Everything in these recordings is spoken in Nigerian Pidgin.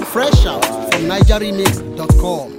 Fresh out from NigerRemix.com.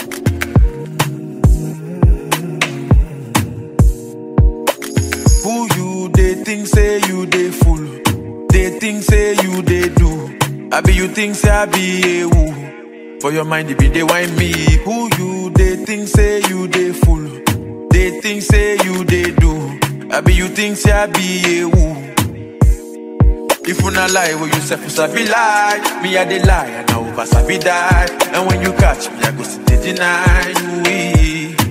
Who you they think say you they fool? They think say you they do. I be you think say I be a woo. For your mind it be they whine me. Who you they think say you they fool? They think say you they do. I be you think say I be a woo. If you not lie, will you say for sabi lie? Me I dey lie and I over sabi die. And when you catch me, I go sit dey deny you.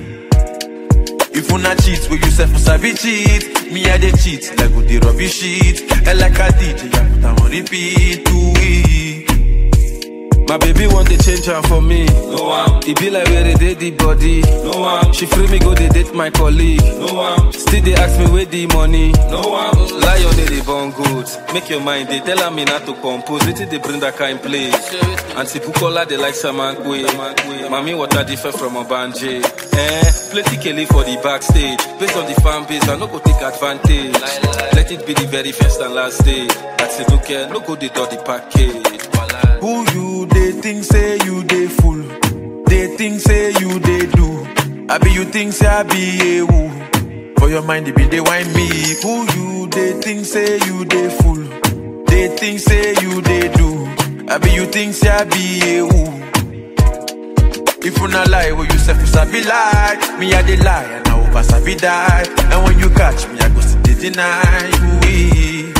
If you not cheat, will you say for sabi cheat? Me I dey cheat like go the rubbish shit. And like a DJ, I put am on repeat to My baby want to change her for me. No one. It be like where they did the body. No one. She free me go they date my colleague. No one. Still they ask me where the money. No one. Lie on the born goods. Make your mind. They tell me not to compose. They they bring that kind play. And si Bukola they like Samankwe. Mami water differ from a banje. Plenty Kelly for the backstage. Based on the fan base, I no go take advantage. Let it be the very first and last day. That's it, okay. No go they do the package. Who you they think say you they fool? They think say you they do. I be you think say I be a woo. For your mind it be they whine me. Who you they think say you they fool? They think say you they do. I be you think say I be a woo. If you not lie, will you say for sabi lie? Me I dey lie and I over sabi die. And when you catch me, I go sit dey deny you.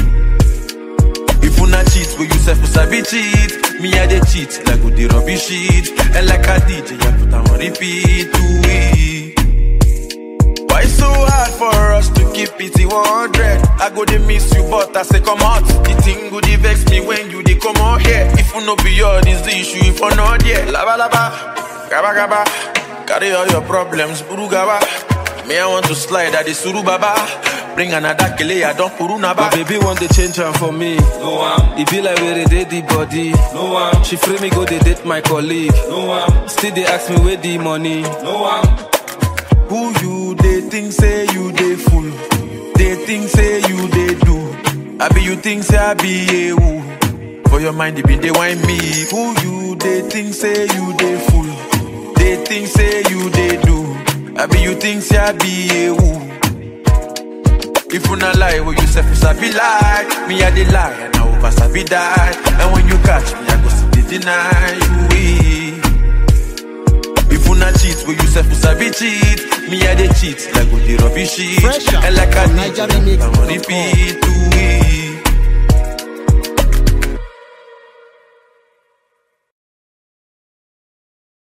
If you not cheat, will you say for sabi cheat? Me I dey cheat like go the rubbish shit. And like a DJ, I put am on repeat to Why so hard for us to keep it 100? I go dey miss you, but I say come out. The thing go dey vex me when you dey come out here. If you no be your this the issue, if you not there, laba laba. Gaba gaba, carry all your problems, buru gaba. Me I want to slide at the suru baba. Bring another kele, I don't puru naba. My baby want to change her for me. No one. It be like where they did the body. No one. She free me go they date my colleague. No one. Still they ask me where the money. No one. Who you they think say you they fool? They think say you they do. I be you think say I be a woo. For your mind it be they whine me. Who you they think say you they fool? They think say you they do. I be you think say I be a woo. If you not lie, will you say for sabi lie? Me I dey lie and I over sabi die. And when you catch me, I go sit dey deny you. If you not cheat, will you say for sabi cheat? Me I dey cheat like go the rubbish shit. Fresh out and like a from DJ, I'm on repeat to